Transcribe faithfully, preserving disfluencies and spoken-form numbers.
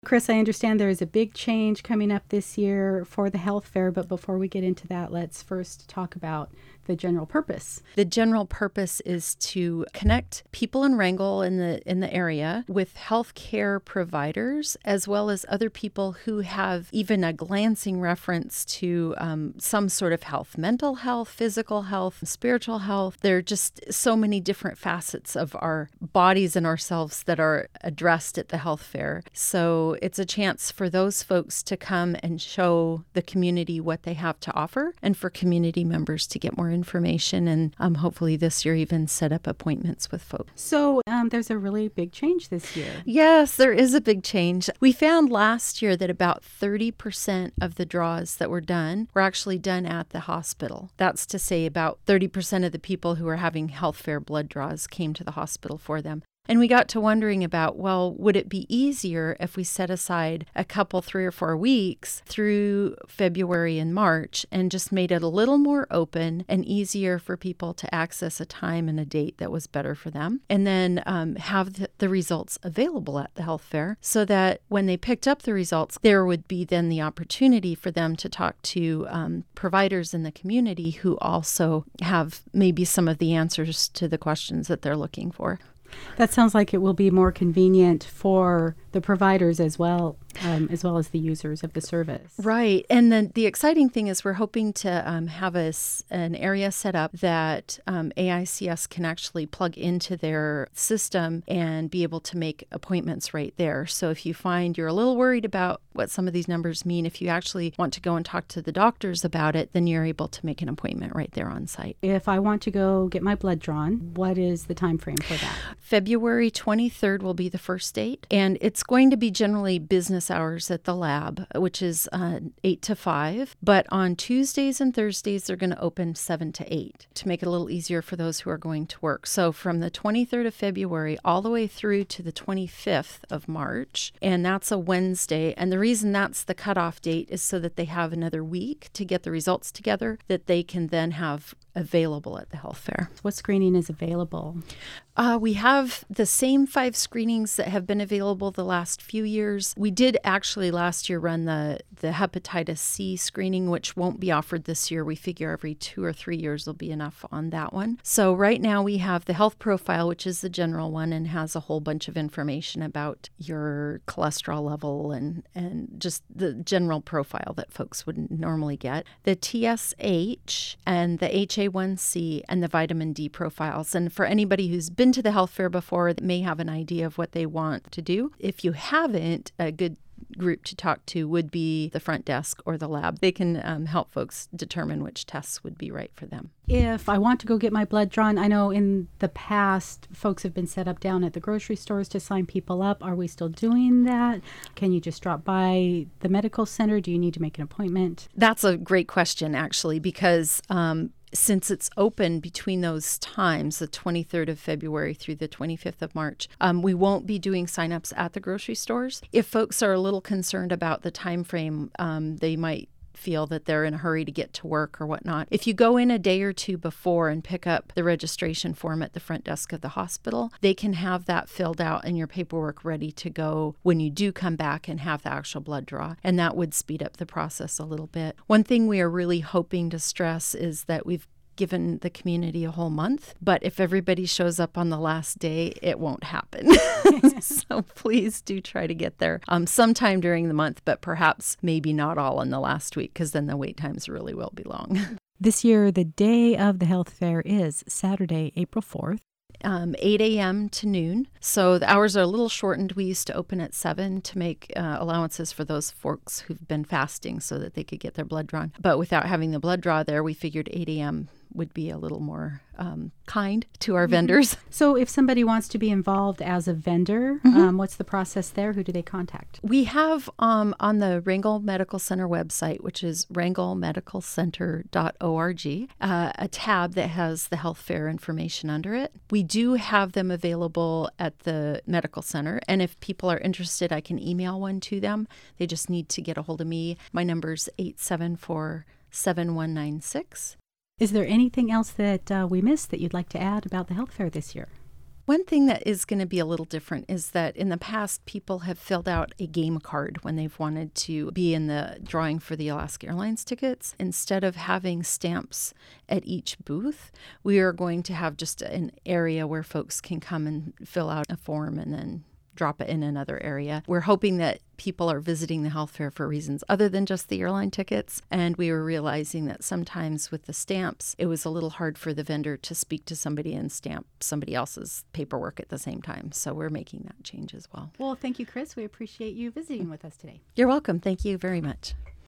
Chris, I understand there is a big change coming up this year for the health fair, but before we get into that, let's first talk about the general purpose. The general purpose is to connect people in Wrangell in the in the area with healthcare providers, as well as other people who have even a glancing reference to um, some sort of health, mental health, physical health, spiritual health. There are just so many different facets of our bodies and ourselves that are addressed at the health fair. So it's a chance for those folks to come and show the community what they have to offer, and for community members to get more information, and um, hopefully this year even set up appointments with folks. So um, there's a really big change this year. Yes, there is a big change. We found last year that about thirty percent of the draws that were done were actually done at the hospital. That's to say about thirty percent of the people who were having health fair blood draws came to the hospital for them. And we got to wondering about, well, would it be easier if we set aside a couple, three or four weeks through February and March and just made it a little more open and easier for people to access a time and a date that was better for them, and then um, have the, the results available at the health fair, so that when they picked up the results, there would be then the opportunity for them to talk to um, providers in the community who also have maybe some of the answers to the questions that they're looking for. That sounds like it will be more convenient for the providers as well, um, as well as the users of the service. Right. And then the exciting thing is we're hoping to um, have a, an area set up that um, A I C S can actually plug into their system and be able to make appointments right there. So if you find you're a little worried about what some of these numbers mean, if you actually want to go and talk to the doctors about it, then you're able to make an appointment right there on site. If I want to go get my blood drawn, what is the time frame for that? February twenty-third will be the first date, and it's going to be generally business hours at the lab, which is uh, eight to five. But on Tuesdays and Thursdays, they're going to open seven to eight to make it a little easier for those who are going to work. So from the twenty-third of February all the way through to the twenty-fifth of March, and that's a Wednesday. And the reason that's the cutoff date is so that they have another week to get the results together that they can then have available at the health fair. What screening is available? Uh, we have the same five screenings that have been available the last few years. We did actually last year run the, the hepatitis C screening, which won't be offered this year. We figure every two or three years will be enough on that one. So right now we have the health profile, which is the general one and has a whole bunch of information about your cholesterol level and, and just the general profile that folks would normally get. The T S H and the H A one C and the vitamin D profiles. And for anybody who's been to the health fair before, that may have an idea of what they want to do. If you haven't, a good group to talk to would be the front desk or the lab. They can um, help folks determine which tests would be right for them. If I want to go get my blood drawn, I know in the past folks have been set up down at the grocery stores to sign people up. Are we still doing that? Can you just drop by the medical center? Do you need to make an appointment? That's a great question, actually, because um, since it's open between those times, the twenty-third of February through the twenty-fifth of March, um, we won't be doing signups at the grocery stores. If folks are a little concerned about the time frame, um, they might feel that they're in a hurry to get to work or whatnot. If you go in a day or two before and pick up the registration form at the front desk of the hospital, they can have that filled out and your paperwork ready to go when you do come back and have the actual blood draw. And that would speed up the process a little bit. One thing we are really hoping to stress is that we've given the community a whole month, but if everybody shows up on the last day, it won't happen. So please do try to get there um, sometime during the month, but perhaps maybe not all in the last week, because then the wait times really will be long. This year, the day of the health fair is Saturday, April fourth. Um, eight a.m. to noon. So the hours are a little shortened. We used to open at seven to make uh, allowances for those folks who've been fasting so that they could get their blood drawn. But without having the blood draw there, we figured eight a.m. would be a little more um, kind to our mm-hmm. vendors. So if somebody wants to be involved as a vendor, mm-hmm. um, what's the process there? Who do they contact? We have um, on the Wrangell Medical Center website, which is wrangell medical center dot org, uh, a tab that has the health fair information under it. We do have them available at the medical center, and if people are interested, I can email one to them. They just need to get a hold of me. My number is eight seven four, seven one nine six. Is there anything else that uh, we missed that you'd like to add about the health fair this year? One thing that is going to be a little different is that in the past, people have filled out a game card when they've wanted to be in the drawing for the Alaska Airlines tickets. Instead of having stamps at each booth, we are going to have just an area where folks can come and fill out a form and then drop it in another area. We're hoping that people are visiting the health fair for reasons other than just the airline tickets. And we were realizing that sometimes with the stamps, it was a little hard for the vendor to speak to somebody and stamp somebody else's paperwork at the same time. So we're making that change as well. Well, thank you, Chris. We appreciate you visiting with us today. You're welcome. Thank you very much.